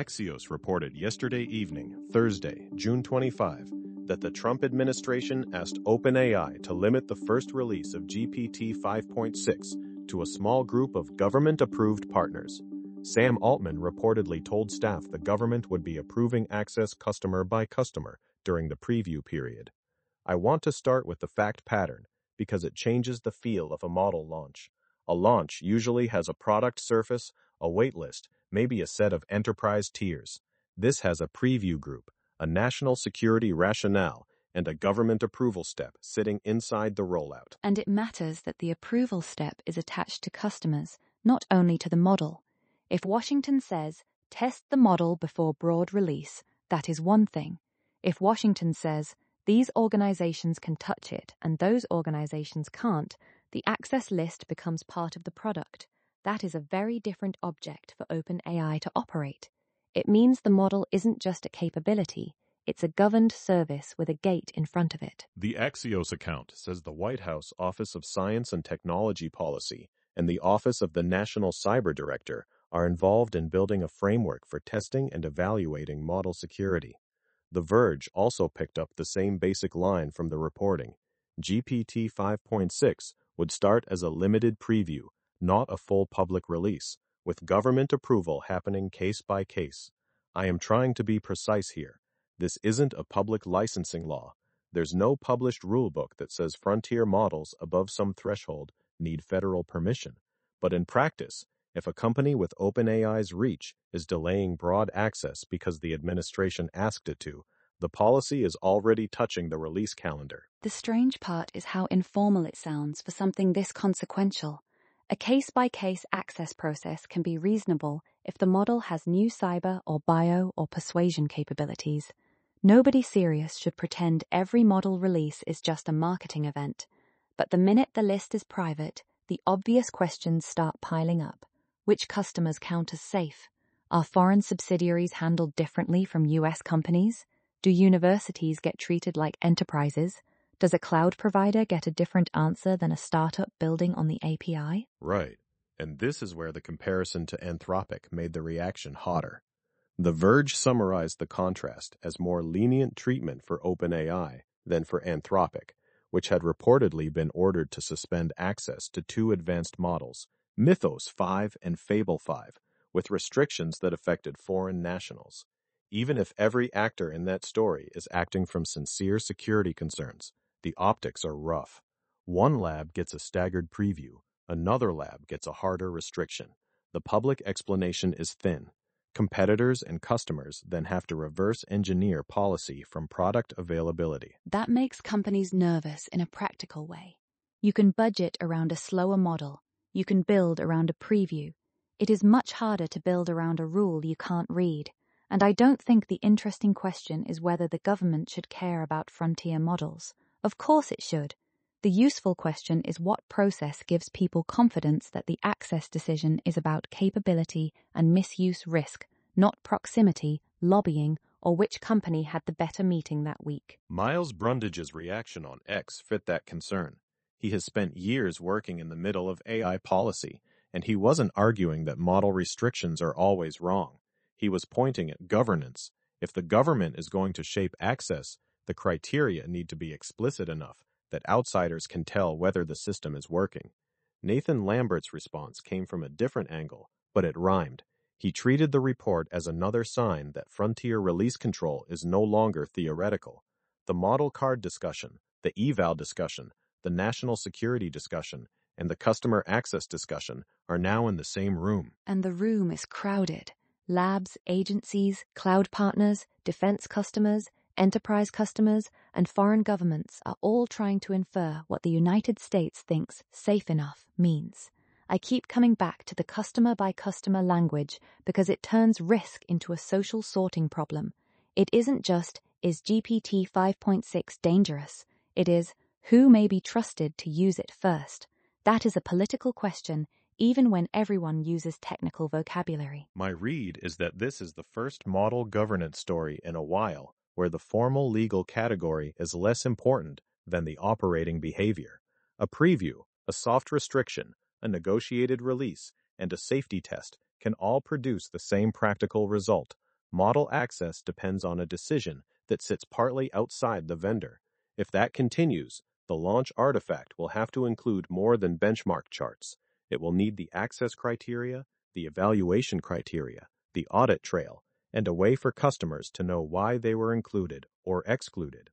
Axios reported yesterday evening, Thursday, June 25, that the Trump administration asked OpenAI to limit the first release of GPT 5.6 to a small group of government-approved partners. Sam Altman reportedly told staff the government would be approving access customer by customer during the preview period. I want to start with the fact pattern because it changes the feel of a model launch. A launch usually has a product surface, a waitlist, maybe a set of enterprise tiers. This has a preview group, a national security rationale, and a government approval step sitting inside the rollout. And it matters that the approval step is attached to customers, not only to the model. If Washington says, test the model before broad release, that is one thing. If Washington says, these organizations can touch it and those organizations can't, the access list becomes part of the product. That is a very different object for OpenAI to operate. It means the model isn't just a capability, it's a governed service with a gate in front of it. The Axios account says the White House Office of Science and Technology Policy and the Office of the National Cyber Director are involved in building a framework for testing and evaluating model security. The Verge also picked up the same basic line from the reporting. GPT 5.6 would start as a limited preview, not a full public release, with government approval happening case by case. I am trying to be precise here. This isn't a public licensing law. There's no published rulebook that says frontier models above some threshold need federal permission. But in practice, if a company with OpenAI's reach is delaying broad access because the administration asked it to, the policy is already touching the release calendar. The strange part is how informal it sounds for something this consequential. A case-by-case access process can be reasonable if the model has new cyber or bio or persuasion capabilities. Nobody serious should pretend every model release is just a marketing event. But the minute the list is private, the obvious questions start piling up. Which customers count as safe? Are foreign subsidiaries handled differently from US companies? Do universities get treated like enterprises? Does a cloud provider get a different answer than a startup building on the API? Right. And this is where the comparison to Anthropic made the reaction hotter. The Verge summarized the contrast as more lenient treatment for OpenAI than for Anthropic, which had reportedly been ordered to suspend access to two advanced models, Mythos 5 and Fable 5, with restrictions that affected foreign nationals. Even if every actor in that story is acting from sincere security concerns, the optics are rough. One lab gets a staggered preview, another lab gets a harder restriction. The public explanation is thin. Competitors and customers then have to reverse engineer policy from product availability. That makes companies nervous in a practical way. You can budget around a slower model. You can build around a preview. It is much harder to build around a rule you can't read. And I don't think the interesting question is whether the government should care about frontier models. Of course it should. The useful question is what process gives people confidence that the access decision is about capability and misuse risk, not proximity, lobbying, or which company had the better meeting that week. Miles Brundage's reaction on X fit that concern. He has spent years working in the middle of AI policy, and he wasn't arguing that model restrictions are always wrong. He was pointing at governance. If the government is going to shape access, the criteria need to be explicit enough that outsiders can tell whether the system is working. Nathan Lambert's response came from a different angle, but it rhymed. He treated the report as another sign that frontier release control is no longer theoretical. The model card discussion, the eval discussion, the national security discussion, and the customer access discussion are now in the same room. And the room is crowded. Labs, agencies, cloud partners, defense customers, enterprise customers, and foreign governments are all trying to infer what the United States thinks safe enough means. I keep coming back to the customer-by-customer language because it turns risk into a social sorting problem. It isn't just, is GPT 5.6 dangerous? It is, who may be trusted to use it first? That is a political question, even when everyone uses technical vocabulary. My read is that this is the first model governance story in a while where the formal legal category is less important than the operating behavior. A preview, a soft restriction, a negotiated release, and a safety test can all produce the same practical result, Model access depends on a decision that sits partly outside the vendor. If that continues, the launch artifact will have to include more than benchmark charts. It will need the access criteria, the evaluation criteria, the audit trail, and a way for customers to know why they were included or excluded.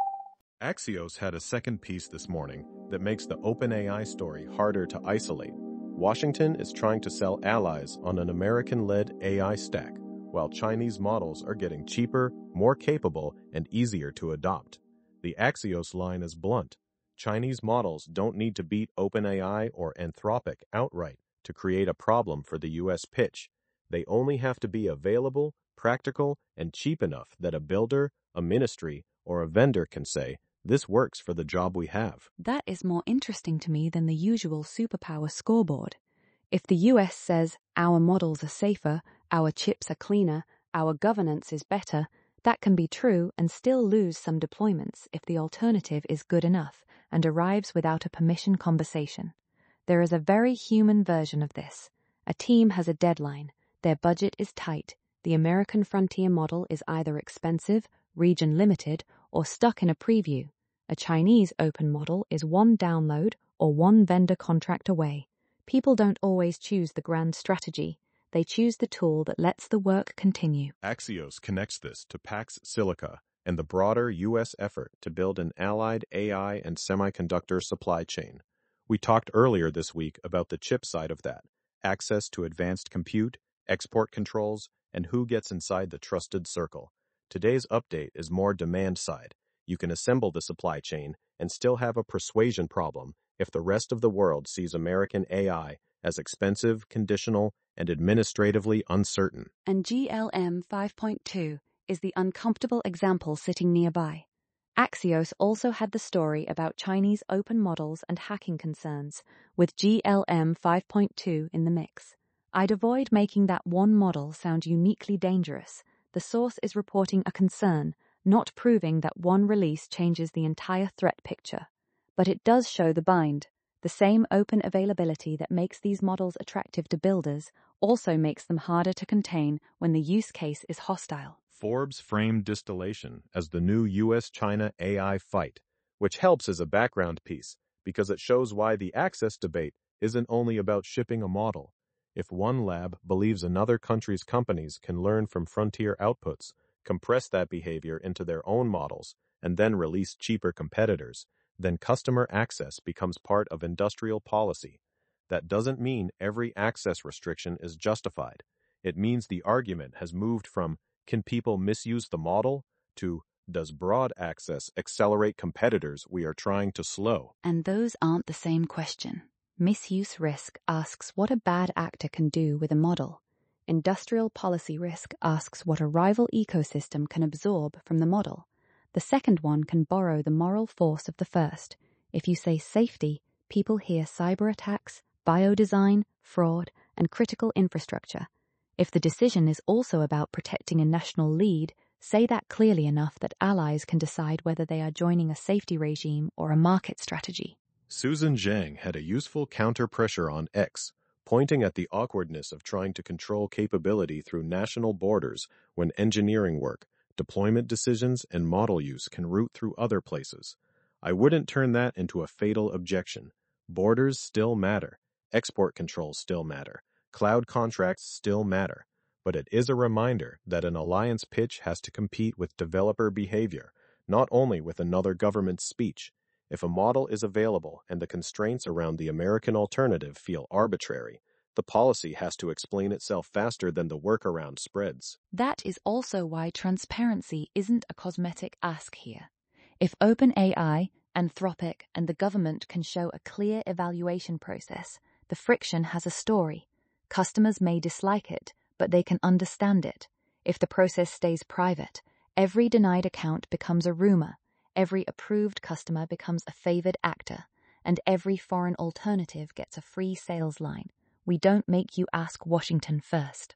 Axios had a second piece this morning that makes the OpenAI story harder to isolate. Washington is trying to sell allies on an American-led AI stack, while Chinese models are getting cheaper, more capable, and easier to adopt. The Axios line is blunt. Chinese models don't need to beat OpenAI or Anthropic outright to create a problem for the US pitch. They only have to be available, practical, and cheap enough that a builder, a ministry, or a vendor can say, "This works for the job we have." That is more interesting to me than the usual superpower scoreboard. If the US says, our models are safer, our chips are cleaner, our governance is better, that can be true and still lose some deployments if the alternative is good enough and arrives without a permission conversation. There is a very human version of this. A team has a deadline, their budget is tight, the American frontier model is either expensive, region limited, or stuck in a preview. A Chinese open model is one download or one vendor contract away. People don't always choose the grand strategy. They choose the tool that lets the work continue. Axios connects this to Pax Silica and the broader U.S. effort to build an allied AI and semiconductor supply chain. We talked earlier this week about the chip side of that, access to advanced compute, export controls, and who gets inside the trusted circle. Today's update is more demand side. You can assemble the supply chain and still have a persuasion problem if the rest of the world sees American AI as expensive, conditional, and administratively uncertain. And GLM 5.2 is the uncomfortable example sitting nearby. Axios also had the story about Chinese open models and hacking concerns, with GLM 5.2 in the mix. I'd avoid making that one model sound uniquely dangerous. The source is reporting a concern, not proving that one release changes the entire threat picture. But it does show the bind. The same open availability that makes these models attractive to builders also makes them harder to contain when the use case is hostile. Forbes framed distillation as the new US-China AI fight, which helps as a background piece because it shows why the access debate isn't only about shipping a model. If one lab believes another country's companies can learn from frontier outputs, compress that behavior into their own models, and then release cheaper competitors, then customer access becomes part of industrial policy. That doesn't mean every access restriction is justified. It means the argument has moved from, can people misuse the model, to, does broad access accelerate competitors we are trying to slow? And those aren't the same question. Misuse risk asks what a bad actor can do with a model. Industrial policy risk asks what a rival ecosystem can absorb from the model. The second one can borrow the moral force of the first. If you say safety, people hear cyber attacks, biodesign, fraud, and critical infrastructure. If the decision is also about protecting a national lead, say that clearly enough that allies can decide whether they are joining a safety regime or a market strategy. Susan Zhang had a useful counter-pressure on X, pointing at the awkwardness of trying to control capability through national borders when engineering work, deployment decisions, and model use can route through other places. I wouldn't turn that into a fatal objection. Borders still matter. Export controls still matter. Cloud contracts still matter. But it is a reminder that an alliance pitch has to compete with developer behavior, not only with another government's speech. If a model is available and the constraints around the American alternative feel arbitrary, the policy has to explain itself faster than the workaround spreads. That is also why transparency isn't a cosmetic ask here. If OpenAI, Anthropic, and the government can show a clear evaluation process, the friction has a story. Customers may dislike it, but they can understand it. If the process stays private, every denied account becomes a rumor, every approved customer becomes a favored actor, and every foreign alternative gets a free sales line. We don't make you ask Washington first.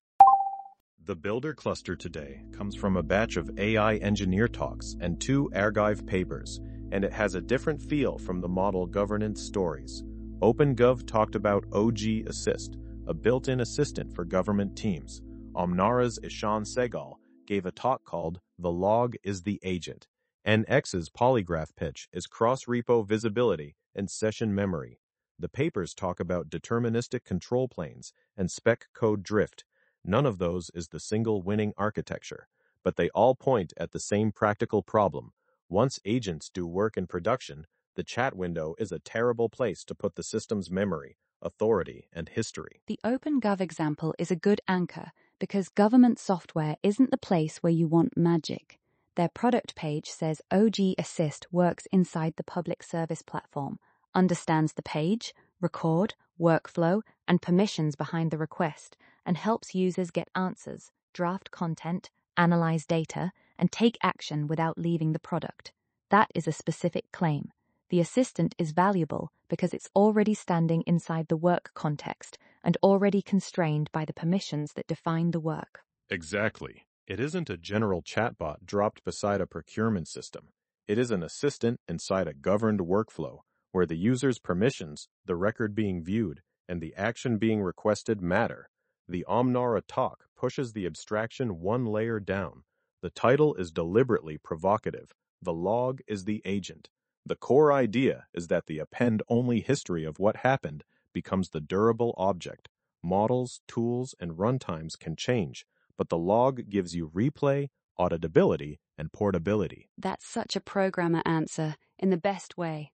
The Builder cluster today comes from a batch of AI engineer talks and 2 Argive papers, and it has a different feel from the model governance stories. OpenGov talked about OG Assist, a built-in assistant for government teams. Omnara's Ishan Segal gave a talk called The Log is the Agent. NX's polygraph pitch is cross-repo visibility and session memory. The papers talk about deterministic control planes and spec code drift. None of those is the single winning architecture, but they all point at the same practical problem. Once agents do work in production, the chat window is a terrible place to put the system's memory, authority, and history. The OpenGov example is a good anchor because government software isn't the place where you want magic. Their product page says OG Assist works inside the public service platform, understands the page, record, workflow, and permissions behind the request, and helps users get answers, draft content, analyze data, and take action without leaving the product. That is a specific claim. The assistant is valuable because it's already standing inside the work context and already constrained by the permissions that define the work. Exactly. It isn't a general chatbot dropped beside a procurement system. It is an assistant inside a governed workflow where the user's permissions, the record being viewed, and the action being requested matter. The Omnara talk pushes the abstraction one layer down. The title is deliberately provocative. The log is the agent. The core idea is that the append-only history of what happened becomes the durable object. Models, tools, and runtimes can change, but the log gives you replay, auditability, and portability. That's such a programmer answer, in the best way.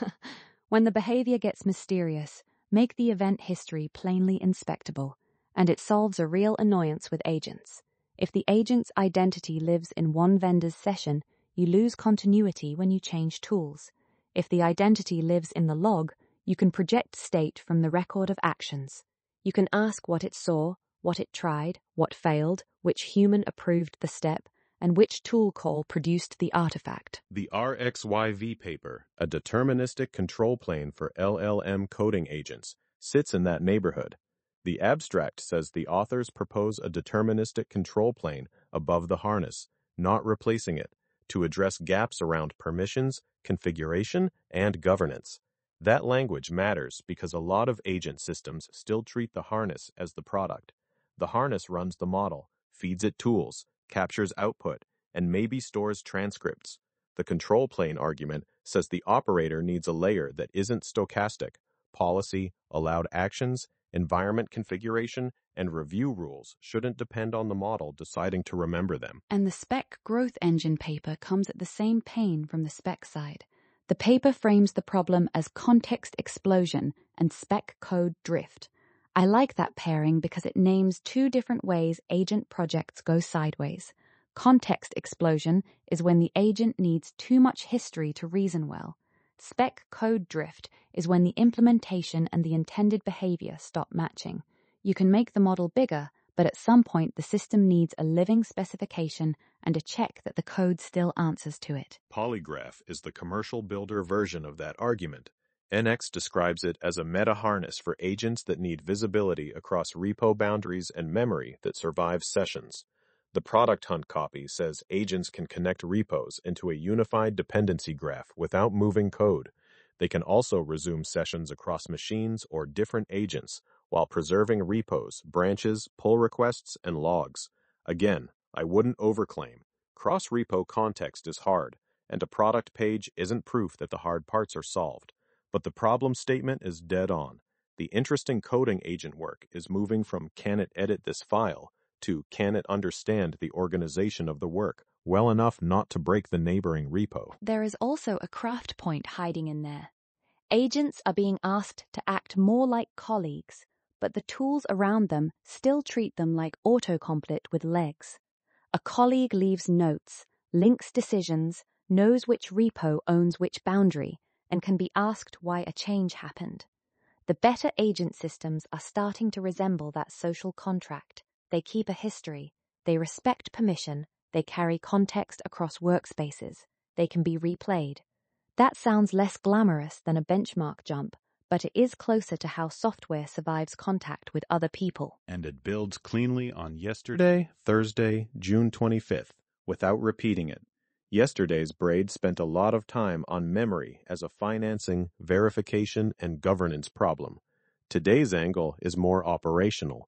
When the behavior gets mysterious, make the event history plainly inspectable, and it solves a real annoyance with agents. If the agent's identity lives in one vendor's session, you lose continuity when you change tools. If the identity lives in the log, you can project state from the record of actions. You can ask what it saw, what it tried, what failed, which human approved the step, and which tool call produced the artifact. The RxYV paper, a deterministic control plane for LLM coding agents, sits in that neighborhood. The abstract says the authors propose a deterministic control plane above the harness, not replacing it, to address gaps around permissions, configuration, and governance. That language matters because a lot of agent systems still treat the harness as the product. The harness runs the model, feeds it tools, captures output, and maybe stores transcripts. The control plane argument says the operator needs a layer that isn't stochastic. Policy, allowed actions, environment configuration, and review rules shouldn't depend on the model deciding to remember them. And the spec growth engine paper comes at the same pain from the spec side. The paper frames the problem as context explosion and spec code drift. I like that pairing because it names two different ways agent projects go sideways. Context explosion is when the agent needs too much history to reason well. Spec code drift is when the implementation and the intended behavior stop matching. You can make the model bigger, but at some point the system needs a living specification and a check that the code still answers to it. Polygraph is the commercial builder version of that argument. NX describes it as a meta-harness for agents that need visibility across repo boundaries and memory that survives sessions. The Product Hunt copy says agents can connect repos into a unified dependency graph without moving code. They can also resume sessions across machines or different agents while preserving repos, branches, pull requests, and logs. Again, I wouldn't overclaim. Cross-repo context is hard, and a product page isn't proof that the hard parts are solved. But the problem statement is dead on. The interesting coding agent work is moving from can it edit this file to can it understand the organization of the work well enough not to break the neighboring repo. There is also a craft point hiding in there. Agents are being asked to act more like colleagues, but the tools around them still treat them like autocomplete with legs. A colleague leaves notes, links decisions, knows which repo owns which boundary, and can be asked why a change happened. The better agent systems are starting to resemble that social contract. They keep a history, they respect permission, they carry context across workspaces, they can be replayed. That sounds less glamorous than a benchmark jump, but it is closer to how software survives contact with other people. And it builds cleanly on yesterday, Thursday, June 25th, without repeating it. Yesterday's braid spent a lot of time on memory as a financing, verification, and governance problem. Today's angle is more operational.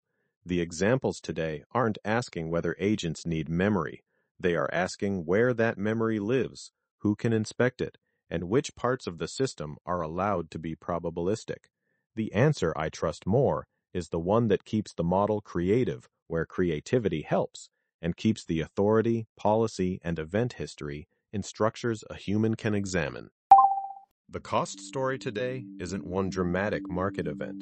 The examples today aren't asking whether agents need memory. They are asking where that memory lives, who can inspect it, and which parts of the system are allowed to be probabilistic. The answer I trust more is the one that keeps the model creative where creativity helps, and keeps the authority, policy, and event history in structures a human can examine. The cost story today isn't one dramatic market event.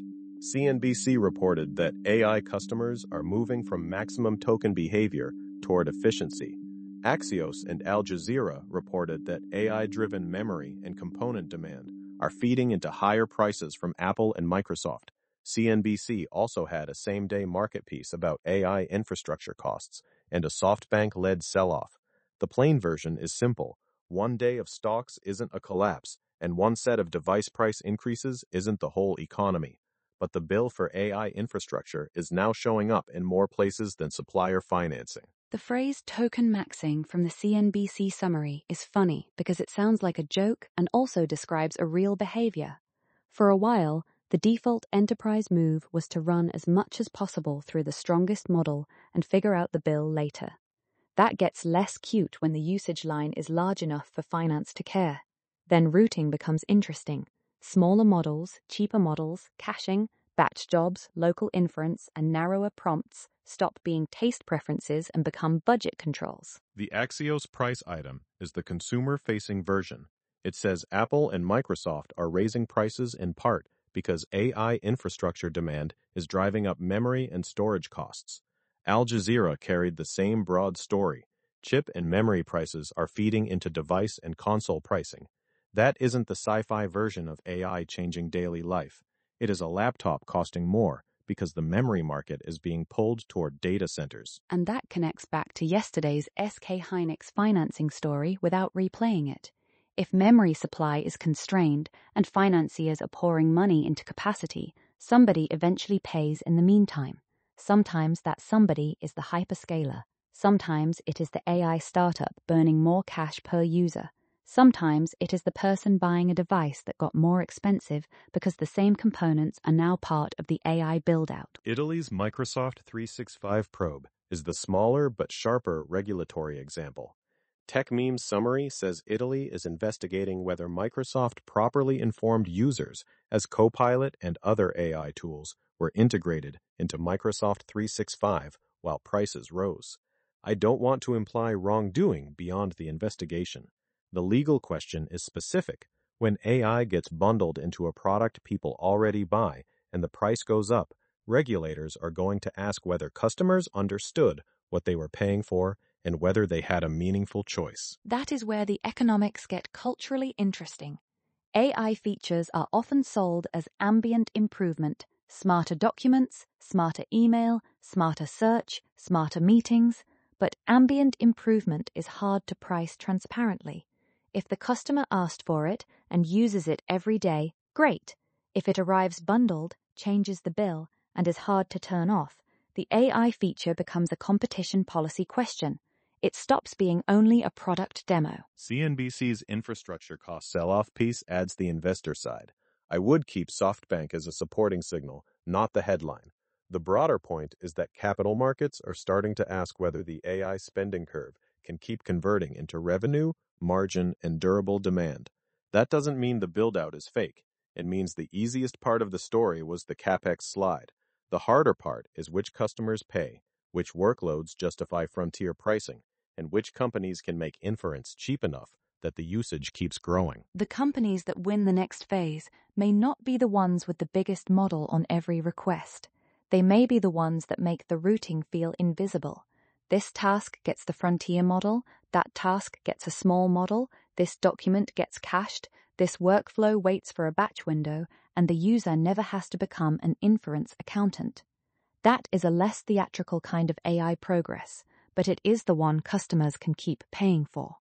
CNBC reported that AI customers are moving from maximum token behavior toward efficiency. Axios and Al Jazeera reported that AI-driven memory and component demand are feeding into higher prices from Apple and Microsoft. CNBC also had a same-day market piece about AI infrastructure costs and a SoftBank-led sell-off. The plain version is simple. One day of stocks isn't a collapse, and one set of device price increases isn't the whole economy. But the bill for AI infrastructure is now showing up in more places than supplier financing. The phrase token maxing from the CNBC summary is funny because it sounds like a joke and also describes a real behavior. For a while, the default enterprise move was to run as much as possible through the strongest model and figure out the bill later. That gets less cute when the usage line is large enough for finance to care. Then routing becomes interesting. Smaller models, cheaper models, caching, batch jobs, local inference, and narrower prompts stop being taste preferences and become budget controls. The Axios price item is the consumer-facing version. It says Apple and Microsoft are raising prices in part because AI infrastructure demand is driving up memory and storage costs. Al Jazeera carried the same broad story. Chip and memory prices are feeding into device and console pricing. That isn't the sci-fi version of AI changing daily life. It is a laptop costing more because the memory market is being pulled toward data centers. And that connects back to yesterday's SK Hynix financing story without replaying it. If memory supply is constrained and financiers are pouring money into capacity, somebody eventually pays in the meantime. Sometimes that somebody is the hyperscaler. Sometimes it is the AI startup burning more cash per user. Sometimes it is the person buying a device that got more expensive because the same components are now part of the AI build-out. Italy's Microsoft 365 probe is the smaller but sharper regulatory example. TechMeme's summary says Italy is investigating whether Microsoft properly informed users as Copilot and other AI tools were integrated into Microsoft 365 while prices rose. I don't want to imply wrongdoing beyond the investigation. The legal question is specific. When AI gets bundled into a product people already buy and the price goes up, regulators are going to ask whether customers understood what they were paying for and whether they had a meaningful choice. That is where the economics get culturally interesting. AI features are often sold as ambient improvement, smarter documents, smarter email, smarter search, smarter meetings, but ambient improvement is hard to price transparently. If the customer asked for it and uses it every day, great. If it arrives bundled, changes the bill, and is hard to turn off, the AI feature becomes a competition policy question. It stops being only a product demo. CNBC's infrastructure cost sell-off piece adds the investor side. I would keep SoftBank as a supporting signal, not the headline. The broader point is that capital markets are starting to ask whether the AI spending curve can keep converting into revenue, margin, and durable demand. That doesn't mean the build-out is fake. It means the easiest part of the story was the CapEx slide. The harder part is which customers pay, which workloads justify frontier pricing, and which companies can make inference cheap enough that the usage keeps growing. The companies that win the next phase may not be the ones with the biggest model on every request. They may be the ones that make the routing feel invisible. This task gets the frontier model, that task gets a small model, this document gets cached, this workflow waits for a batch window, and the user never has to become an inference accountant. That is a less theatrical kind of AI progress, but it is the one customers can keep paying for.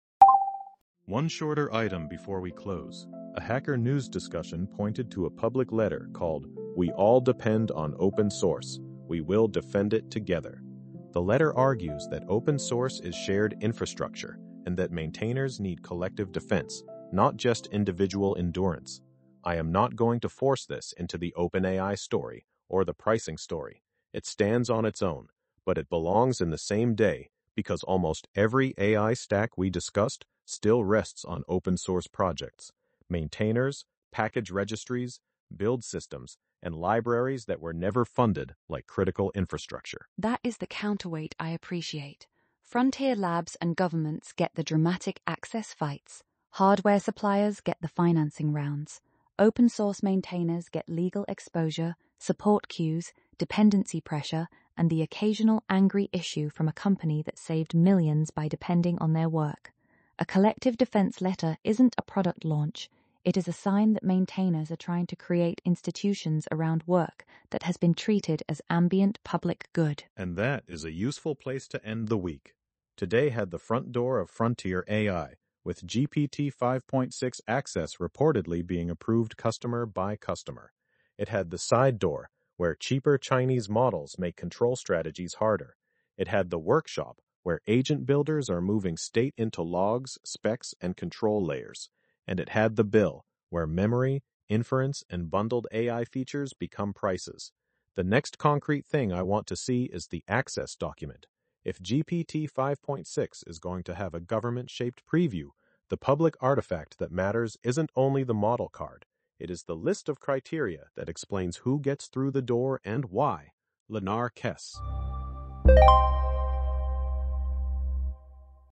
One shorter item before we close. A Hacker News discussion pointed to a public letter called "We All Depend on Open Source. We Will Defend It Together." The letter argues that open source is shared infrastructure and that maintainers need collective defense, not just individual endurance. I am not going to force this into the OpenAI story or the pricing story. It stands on its own, but it belongs in the same day because almost every AI stack we discussed still rests on open source projects, maintainers, package registries, build systems, and libraries that were never funded like critical infrastructure. That is the counterweight I appreciate. Frontier labs and governments get the dramatic access fights. Hardware suppliers get the financing rounds. Open source maintainers get legal exposure, support queues, dependency pressure, and the occasional angry issue from a company that saved millions by depending on their work. A collective defense letter isn't a product launch. It is a sign that maintainers are trying to create institutions around work that has been treated as ambient public good. And that is a useful place to end the week. Today had the front door of Frontier AI, with GPT 5.6 access reportedly being approved customer by customer. It had the side door, where cheaper Chinese models make control strategies harder. It had the workshop, where agent builders are moving state into logs, specs, and control layers. And it had the bill, where memory, inference, and bundled AI features become prices. The next concrete thing I want to see is the access document. If GPT 5.6 is going to have a government-shaped preview, the public artifact that matters isn't only the model card. It is the list of criteria that explains who gets through the door and why. Lenar Kess.